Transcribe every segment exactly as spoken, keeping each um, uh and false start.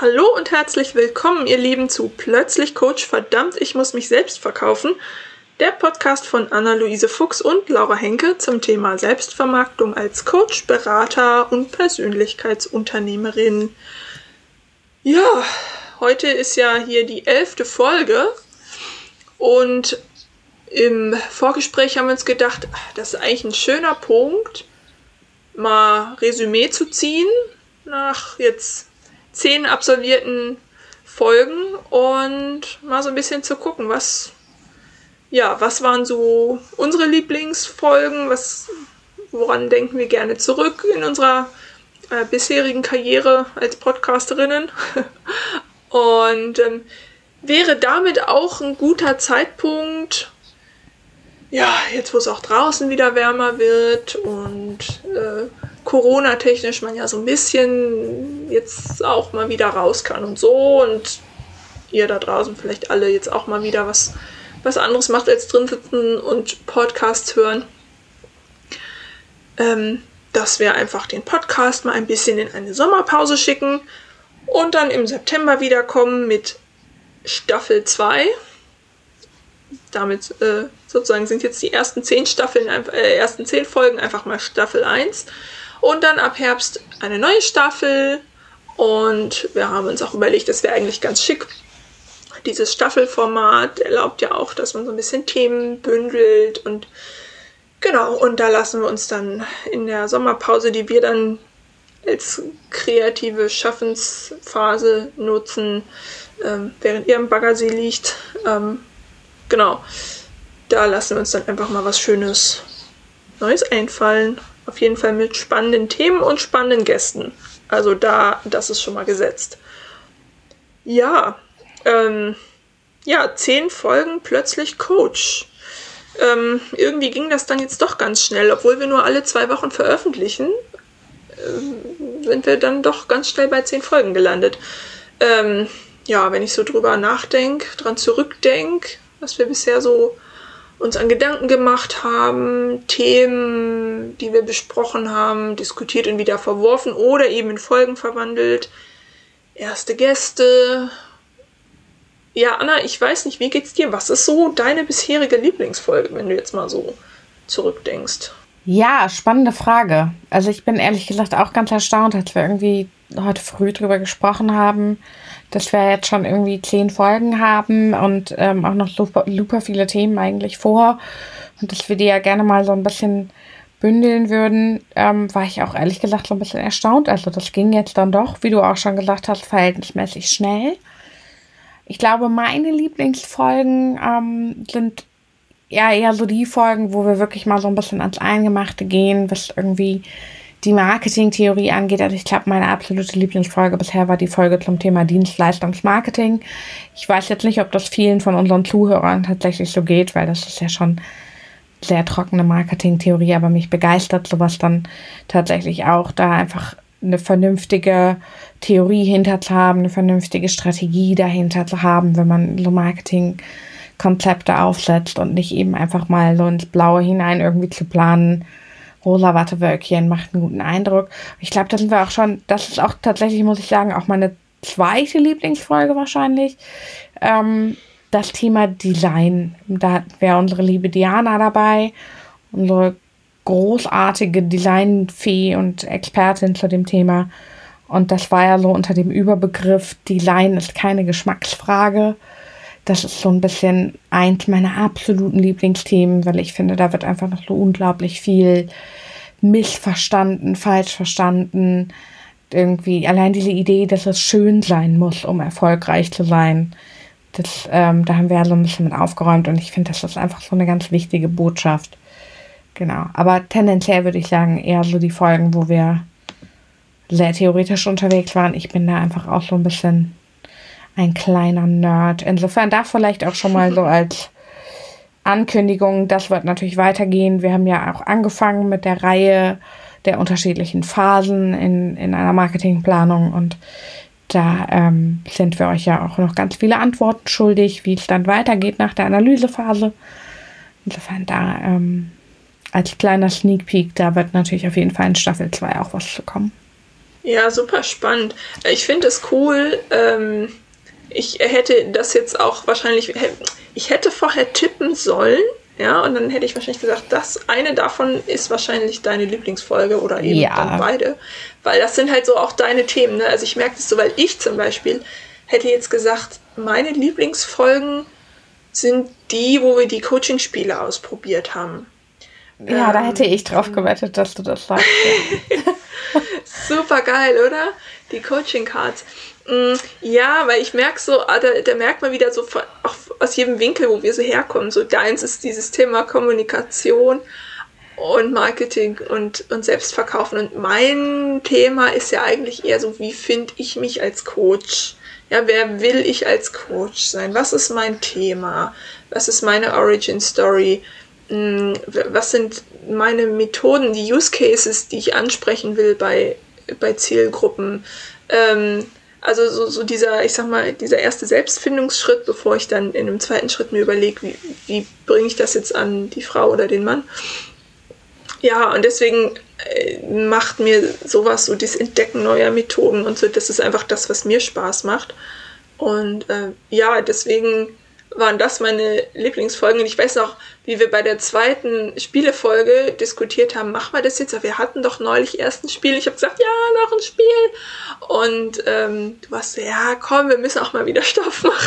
Hallo und herzlich willkommen, ihr Lieben, zu Plötzlich Coach, verdammt, ich muss mich selbst verkaufen. Der Podcast von Anna-Luise Fuchs und Laura Henke zum Thema Selbstvermarktung als Coach, Berater und Persönlichkeitsunternehmerin. Ja, heute ist ja hier die elfte Folge und im Vorgespräch haben wir uns gedacht, das ist eigentlich ein schöner Punkt, mal Resümee zu ziehen nach jetzt zehn absolvierten Folgen und mal so ein bisschen zu gucken, was, ja, was waren so unsere Lieblingsfolgen, was, woran denken wir gerne zurück in unserer äh, bisherigen Karriere als Podcasterinnen. Und ähm, wäre damit auch ein guter Zeitpunkt, ja, jetzt wo es auch draußen wieder wärmer wird und äh, Corona-technisch man ja so ein bisschen jetzt auch mal wieder raus kann und so und ihr da draußen vielleicht alle jetzt auch mal wieder was, was anderes macht als drin sitzen und Podcasts hören, ähm, dass wir einfach den Podcast mal ein bisschen in eine Sommerpause schicken und dann im September wiederkommen mit Staffel zwei. Damit äh, sozusagen sind jetzt die ersten zehn Staffeln, äh, ersten zehn Folgen einfach mal Staffel eins. Und dann ab Herbst eine neue Staffel. Und wir haben uns auch überlegt, das wäre eigentlich ganz schick. Dieses Staffelformat erlaubt ja auch, dass man so ein bisschen Themen bündelt. Und genau, und da lassen wir uns dann in der Sommerpause, die wir dann als kreative Schaffensphase nutzen, ähm, während ihr im Baggersee liegt, ähm, genau, da lassen wir uns dann einfach mal was Schönes Neues einfallen. Auf jeden Fall mit spannenden Themen und spannenden Gästen. Also da, das ist schon mal gesetzt. Ja, ähm, ja, zehn Folgen plötzlich Coach. Ähm, irgendwie ging das dann jetzt doch ganz schnell, obwohl wir nur alle zwei Wochen veröffentlichen, ähm, sind wir dann doch ganz schnell bei zehn Folgen gelandet. Ähm, ja, wenn ich so drüber nachdenke, dran zurückdenke, was wir bisher so uns an Gedanken gemacht haben, Themen, die wir besprochen haben, diskutiert und wieder verworfen oder eben in Folgen verwandelt, erste Gäste. Ja, Anna, ich weiß nicht, wie geht's dir? Was ist so deine bisherige Lieblingsfolge, wenn du jetzt mal so zurückdenkst? Ja, spannende Frage. Also ich bin ehrlich gesagt auch ganz erstaunt, als wir irgendwie heute früh drüber gesprochen haben, dass wir jetzt schon irgendwie zehn Folgen haben und ähm, auch noch super, super viele Themen eigentlich vor und dass wir die ja gerne mal so ein bisschen bündeln würden, ähm, war ich auch ehrlich gesagt so ein bisschen erstaunt. Also das ging jetzt dann doch, wie du auch schon gesagt hast, verhältnismäßig schnell. Ich glaube, meine Lieblingsfolgen ähm, sind ja eher so die Folgen, wo wir wirklich mal so ein bisschen ans Eingemachte gehen, was irgendwie die Marketingtheorie angeht. Also ich glaube, meine absolute Lieblingsfolge bisher war die Folge zum Thema Dienstleistungsmarketing. Ich weiß jetzt nicht, ob das vielen von unseren Zuhörern tatsächlich so geht, weil das ist ja schon sehr trockene Marketingtheorie, aber mich begeistert sowas dann tatsächlich auch, da einfach eine vernünftige Theorie hinter zu haben, eine vernünftige Strategie dahinter zu haben, wenn man so Marketingkonzepte aufsetzt und nicht eben einfach mal so ins Blaue hinein irgendwie zu planen. Rosa Wattewölkchen macht einen guten Eindruck. Ich glaube, da sind wir auch schon, das ist auch tatsächlich, muss ich sagen, auch meine zweite Lieblingsfolge wahrscheinlich. Ähm, das Thema Design. Da wäre unsere liebe Diana dabei, unsere großartige Designfee und Expertin zu dem Thema. Und das war ja so unter dem Überbegriff Design ist keine Geschmacksfrage. Das ist so ein bisschen eins meiner absoluten Lieblingsthemen, weil ich finde, da wird einfach noch so unglaublich viel missverstanden, falsch verstanden. Irgendwie allein diese Idee, dass es schön sein muss, um erfolgreich zu sein. Das, ähm, da haben wir ja so ein bisschen mit aufgeräumt und ich finde, das ist einfach so eine ganz wichtige Botschaft. Genau. Aber tendenziell würde ich sagen, eher so die Folgen, wo wir sehr theoretisch unterwegs waren. Ich bin da einfach auch so ein bisschen ein kleiner Nerd. Insofern da vielleicht auch schon mal so als Ankündigung, das wird natürlich weitergehen. Wir haben ja auch angefangen mit der Reihe der unterschiedlichen Phasen in, in einer Marketingplanung und da ähm, sind wir euch ja auch noch ganz viele Antworten schuldig, wie es dann weitergeht nach der Analysephase. Insofern da ähm, als kleiner Sneak Peek, da wird natürlich auf jeden Fall in Staffel zwei auch was zu kommen. Ja, super spannend. Ich finde es cool. Ähm, ich hätte das jetzt auch wahrscheinlich, ich hätte vorher tippen sollen, ja, und dann hätte ich wahrscheinlich gesagt, das eine davon ist wahrscheinlich deine Lieblingsfolge oder eben Ja. dann beide. Weil das sind halt so auch deine Themen, ne? Also ich merke das so, weil ich zum Beispiel hätte jetzt gesagt, meine Lieblingsfolgen sind die, wo wir die Coaching-Spiele ausprobiert haben. Ja, ähm, da hätte ich drauf gewettet, dass du das sagst. Ja. Super geil, oder? Die Coaching-Cards. Ja, weil ich merke so, da, da merkt man wieder so auch aus jedem Winkel, wo wir so herkommen. So deins ist dieses Thema Kommunikation und Marketing und, und Selbstverkaufen. Und mein Thema ist ja eigentlich eher so, wie finde ich mich als Coach? Ja, wer will ich als Coach sein? Was ist mein Thema? Was ist meine Origin Story? Was sind meine Methoden, die Use Cases, die ich ansprechen will bei, bei Zielgruppen? Ähm, also so, so dieser, ich sag mal, dieser erste Selbstfindungsschritt, bevor ich dann in einem zweiten Schritt mir überlege, wie, wie bringe ich das jetzt an die Frau oder den Mann? Ja, und deswegen äh, macht mir sowas, so das Entdecken neuer Methoden und so, das ist einfach das, was mir Spaß macht. Und äh, ja, deswegen waren das meine Lieblingsfolgen. Und ich weiß noch, wie wir bei der zweiten Spielefolge diskutiert haben, machen wir das jetzt? Wir hatten doch neulich erst ein Spiel. Ich habe gesagt, ja, noch ein Spiel. Und ähm, du warst so, ja, komm, wir müssen auch mal wieder Stoff machen.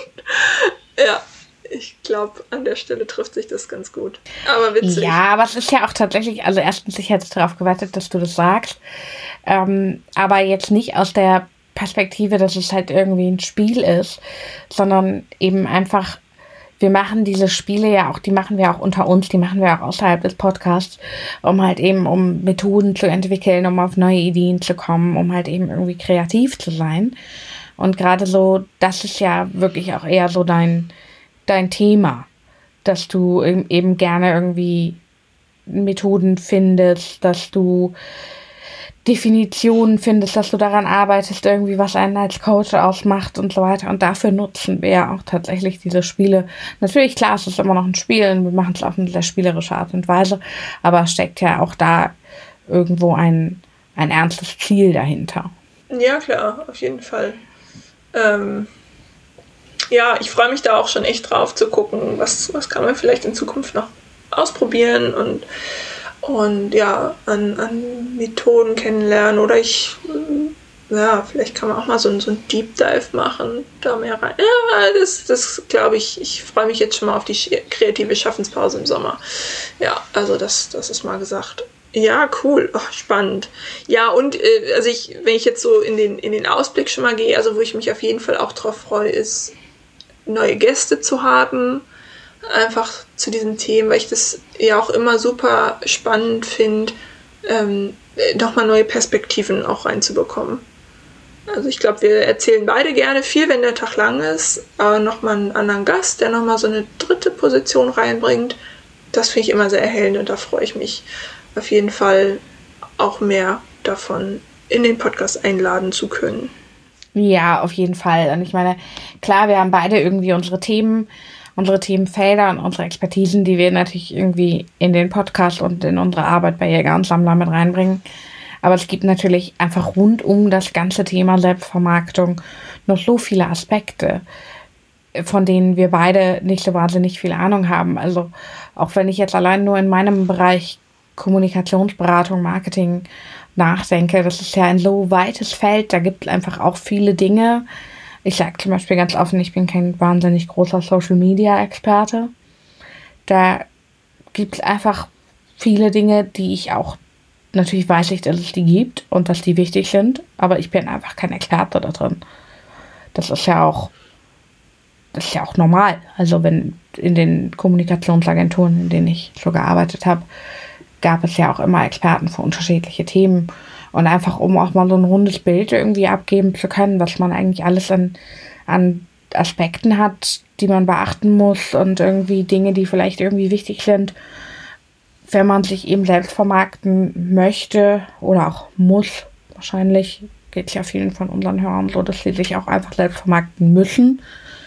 Ja, ich glaube, an der Stelle trifft sich das ganz gut. Aber witzig. Ja, aber es ist ja auch tatsächlich, also erstens, ich hätte darauf gewartet, dass du das sagst. Ähm, aber jetzt nicht aus der Perspektive, dass es halt irgendwie ein Spiel ist, sondern eben einfach, wir machen diese Spiele ja auch, die machen wir auch unter uns, die machen wir auch außerhalb des Podcasts, um halt eben, um Methoden zu entwickeln, um auf neue Ideen zu kommen, um halt eben irgendwie kreativ zu sein. Und gerade so, das ist ja wirklich auch eher so dein, dein Thema, dass du eben gerne irgendwie Methoden findest, dass du Definitionen findest, dass du daran arbeitest, irgendwie was einen als Coach ausmacht und so weiter. Und dafür nutzen wir ja auch tatsächlich diese Spiele. Natürlich, klar, es ist immer noch ein Spiel und wir machen es auf eine sehr spielerische Art und Weise, aber es steckt ja auch da irgendwo ein, ein ernstes Ziel dahinter. Ja, klar, auf jeden Fall. Ähm, ja, ich freue mich da auch schon echt drauf zu gucken, was, was kann man vielleicht in Zukunft noch ausprobieren und Und ja, an, an Methoden kennenlernen oder ich, ja, vielleicht kann man auch mal so, so ein Deep Dive machen, da mehr rein. Ja, das, das glaube ich, ich freue mich jetzt schon mal auf die kreative Schaffenspause im Sommer. Ja, also das, das ist mal gesagt. Ja, cool, oh, spannend. Ja, und äh, also ich, wenn ich jetzt so in den, in den Ausblick schon mal gehe, also wo ich mich auf jeden Fall auch drauf freue, ist, neue Gäste zu haben, einfach zu diesen Themen, weil ich das ja auch immer super spannend finde, ähm, nochmal neue Perspektiven auch reinzubekommen. Also ich glaube, wir erzählen beide gerne viel, wenn der Tag lang ist, aber nochmal einen anderen Gast, der nochmal so eine dritte Position reinbringt, das finde ich immer sehr erhellend und da freue ich mich auf jeden Fall auch mehr davon in den Podcast einladen zu können. Ja, auf jeden Fall. Und ich meine, klar, wir haben beide irgendwie unsere Themen, unsere Themenfelder und unsere Expertisen, die wir natürlich irgendwie in den Podcast und in unsere Arbeit bei Jäger und Sammler mit reinbringen. Aber es gibt natürlich einfach rund um das ganze Thema Selbstvermarktung noch so viele Aspekte, von denen wir beide nicht so wahnsinnig viel Ahnung haben. Also auch wenn ich jetzt allein nur in meinem Bereich Kommunikationsberatung, Marketing nachdenke, das ist ja ein so weites Feld, da gibt es einfach auch viele Dinge. Ich sage zum Beispiel ganz offen, ich bin kein wahnsinnig großer Social-Media-Experte. Da gibt es einfach viele Dinge, die ich auch, natürlich weiß ich, dass es die gibt und dass die wichtig sind, aber ich bin einfach kein Experte da drin. Das ist ja auch, das ist ja auch normal. Also wenn in den Kommunikationsagenturen, in denen ich so gearbeitet habe, gab es ja auch immer Experten für unterschiedliche Themen. Und einfach, um auch mal so ein rundes Bild irgendwie abgeben zu können, was man eigentlich alles an, an Aspekten hat, die man beachten muss und irgendwie Dinge, die vielleicht irgendwie wichtig sind, wenn man sich eben selbst vermarkten möchte oder auch muss. Wahrscheinlich geht es ja vielen von unseren Hörern so, dass sie sich auch einfach selbst vermarkten müssen.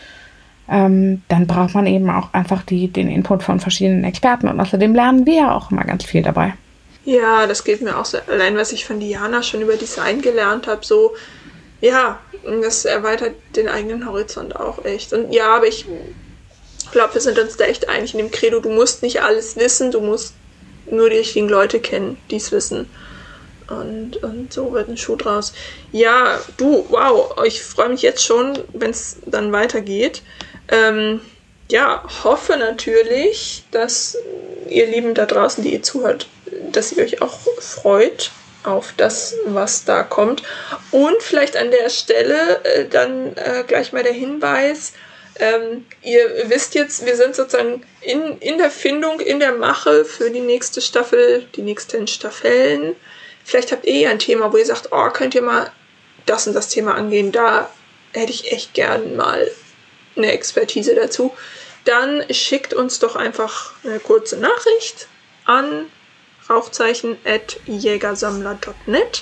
Ähm, dann braucht man eben auch einfach die, den Input von verschiedenen Experten. Und außerdem lernen wir ja auch immer ganz viel dabei. Ja, das geht mir auch so. Allein, was ich von Diana schon über Design gelernt habe, so, ja, das erweitert den eigenen Horizont auch echt. Und ja, aber ich glaube, wir sind uns da echt einig in dem Credo, du musst nicht alles wissen, du musst nur die richtigen Leute kennen, die es wissen. Und, und so wird ein Schuh draus. Ja, du, wow, ich freue mich jetzt schon, wenn es dann weitergeht. Ähm, ja, hoffe natürlich, dass ihr Lieben da draußen, die ihr zuhört, dass ihr euch auch freut auf das, was da kommt. Und vielleicht an der Stelle äh, dann äh, gleich mal der Hinweis, ähm, ihr wisst jetzt, wir sind sozusagen in, in der Findung, in der Mache für die nächste Staffel, die nächsten Staffeln. Vielleicht habt ihr ja ein Thema, wo ihr sagt, oh, könnt ihr mal das und das Thema angehen, da hätte ich echt gern mal eine Expertise dazu. Dann schickt uns doch einfach eine kurze Nachricht an rauchzeichen at jägersammler punkt net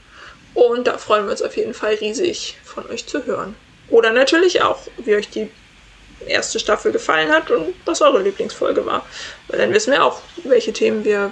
und da freuen wir uns auf jeden Fall riesig, von euch zu hören. Oder natürlich auch, wie euch die erste Staffel gefallen hat und was eure Lieblingsfolge war. Weil dann wissen wir auch, welche Themen wir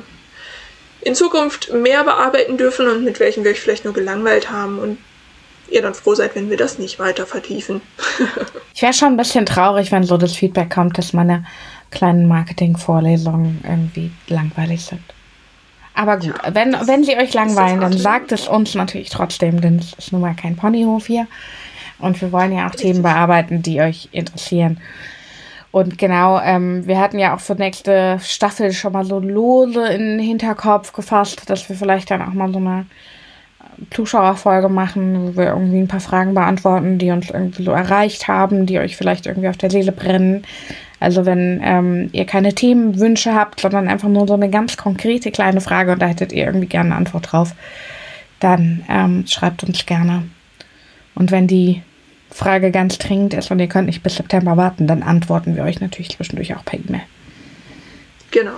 in Zukunft mehr bearbeiten dürfen und mit welchen wir euch vielleicht nur gelangweilt haben und ihr dann froh seid, wenn wir das nicht weiter vertiefen. Ich wäre schon ein bisschen traurig, wenn so das Feedback kommt, dass meine kleinen Marketing-Vorlesungen irgendwie langweilig sind. Aber gut, ja, wenn, wenn sie euch langweilen, dann sagt es uns natürlich trotzdem, denn es ist nun mal kein Ponyhof hier. Und wir wollen ja auch Richtig. Themen bearbeiten, die euch interessieren. Und genau, ähm, wir hatten ja auch für nächste Staffel schon mal so lose in den Hinterkopf gefasst, dass wir vielleicht dann auch mal so eine Zuschauerfolge machen, wo wir irgendwie ein paar Fragen beantworten, die uns irgendwie so erreicht haben, die euch vielleicht irgendwie auf der Seele brennen. Also wenn ähm, ihr keine Themenwünsche habt, sondern einfach nur so eine ganz konkrete kleine Frage und da hättet ihr irgendwie gerne eine Antwort drauf, dann ähm, schreibt uns gerne. Und wenn die Frage ganz dringend ist und ihr könnt nicht bis September warten, dann antworten wir euch natürlich zwischendurch auch per E-Mail. Genau.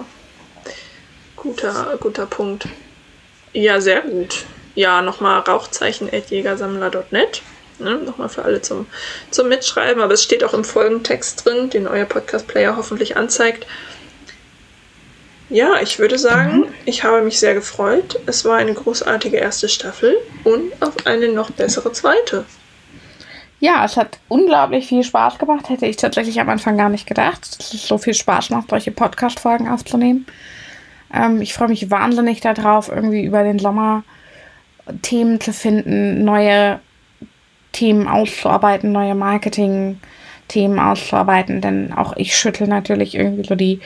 Guter, guter Punkt. Ja, sehr gut. Ja, nochmal rauchzeichen at jägersammler punkt net. Ne, nochmal für alle zum, zum Mitschreiben, aber es steht auch im Folgentext drin, den euer Podcast-Player hoffentlich anzeigt. Ja, ich würde sagen, mhm. ich habe mich sehr gefreut. Es war eine großartige erste Staffel und auf eine noch bessere zweite. Ja, es hat unglaublich viel Spaß gemacht. Hätte ich tatsächlich am Anfang gar nicht gedacht, dass es so viel Spaß macht, solche Podcast-Folgen aufzunehmen. Ähm, ich freue mich wahnsinnig darauf, irgendwie über den Sommer Themen zu finden, neue Themen auszuarbeiten, neue Marketing-Themen auszuarbeiten, denn auch ich schüttle natürlich irgendwie so die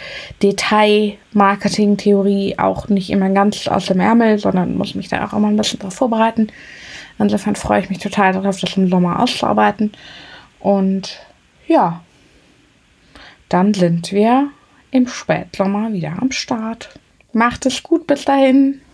Detail-Marketing-Theorie auch nicht immer ganz aus dem Ärmel, sondern muss mich da auch immer ein bisschen drauf vorbereiten. Insofern freue ich mich total darauf, das im Sommer auszuarbeiten. Und ja, dann sind wir im Spätsommer wieder am Start. Macht es gut bis dahin.